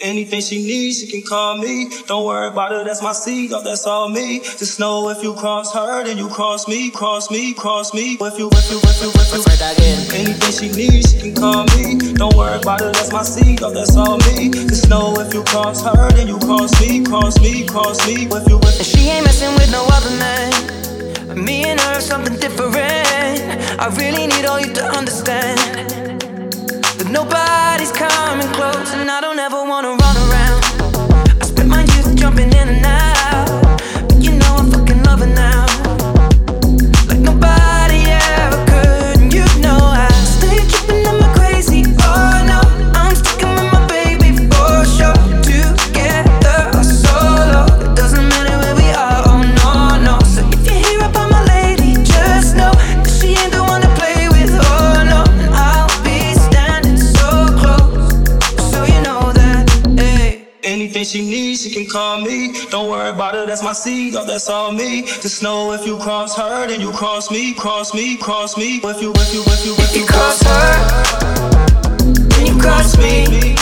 Anything she needs, she can call me. Don't worry about it, that's my seed, oh, that's all me. Just know if you cross her, then you cross me, cross me, cross me. If you. Anything she needs, she can call me. Don't worry about it, that's my seed, oh, that's all me. Just know if you cross her, then you cross me, cross me, cross me. If you. And she ain't messing with no other man. Me and her, something different. I really need all you to understand that nobody's coming close, and I don't ever wanna run around. I spent my youth jumping in and out, but you know I'm fucking loving now, like nobody ever could. And you know I stay tripping, am I crazy? Oh no, I'm sticking with my baby for sure. Together or solo, it doesn't matter where we are. Oh no, no. So if you hear about my lady, just know that she ain't the one to play with. Oh no, and I'll be standing so close, so you know that. Hey. Anything she needs, she can call me. Don't worry about it, that's my seed, oh, that's all me. Just know if you cross her, then you cross me, cross me, cross me. If you cross her, then you cross me,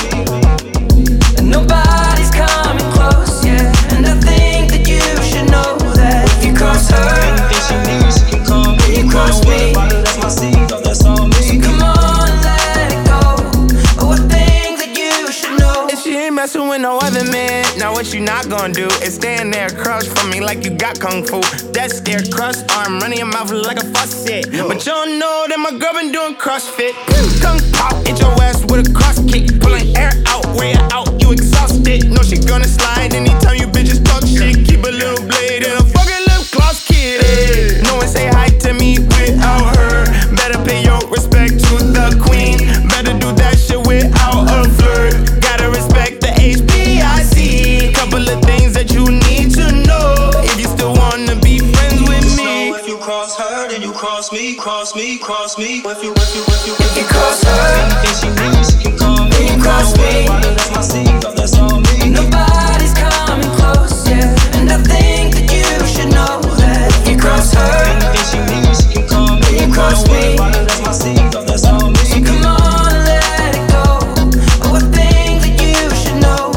and nobody's coming close, yeah. And I think that you should know that if you cross her, anything she needs, she can call me. You cross don't worry me. about it, that's my seed, oh, that's all me. so come on, let it go. Oh, I think that you should know. And she ain't messing with no other man. Now what you not gonna do is stand there across from me like you got kung fu. That stare cross arm, running your mouth like a faucet. But you don't know that my girl been doing CrossFit. Kung pop, hit your ass with a cross kick. Pulling air out, way out, you exhausted. Know she gonna slide anytime you bitches talk shit. Keep a little blade and a fucking lip gloss kid. No one say hi to me without her. Better pay your respect to the queen. Better do that shit without a flirt. Gotta respect the HBIC. Couple of things that you need to know if you still wanna be friends with Just me. know if you cross her, then you cross me, cross me, cross me. If you cross her, anything she needs, she can call me. you cross Don't worry me. about it, that's my seed, oh, that's all me. Nobody's coming close, yeah. And I think that you should know that if you cross her, Anything she needs, she can call me. you cross Don't worry me. about it, that's my seed, oh, that's all me. so come on, let it go. Oh, I think that you should know.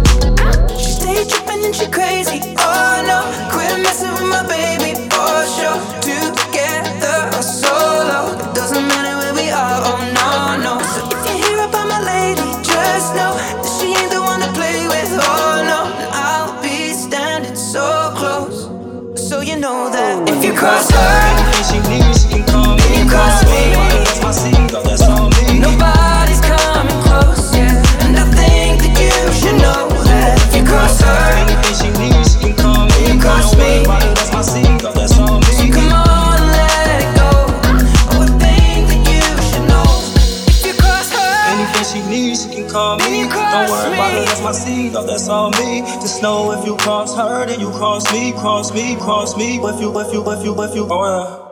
She stay tripping and she crazy. Oh no, quit messing with my baby for sure. Together or solo, it doesn't matter where we are. Oh no, no. So if you hear about my lady, just know that she ain't the one to play with. Oh no, and I'll be standing so close, so you know that if you cross her, Anything she needs, she can call me. you cross me. Don't worry about it, that's my seed, oh, that's all me. Nobody's coming close, yeah. And I think that you should know that if you cross her, Anything she needs, she can call me. You cross Don't worry me. about it, that's my seed, oh, that's all me. come on, let it go. Oh, I think that you should know if you cross her. Anything she needs, she can call Then me. you cross Don't worry about me. it, that's my seed, oh, that's all me. Just know if you cross her, then you cross me, cross me, cross me. If you, oh, yeah.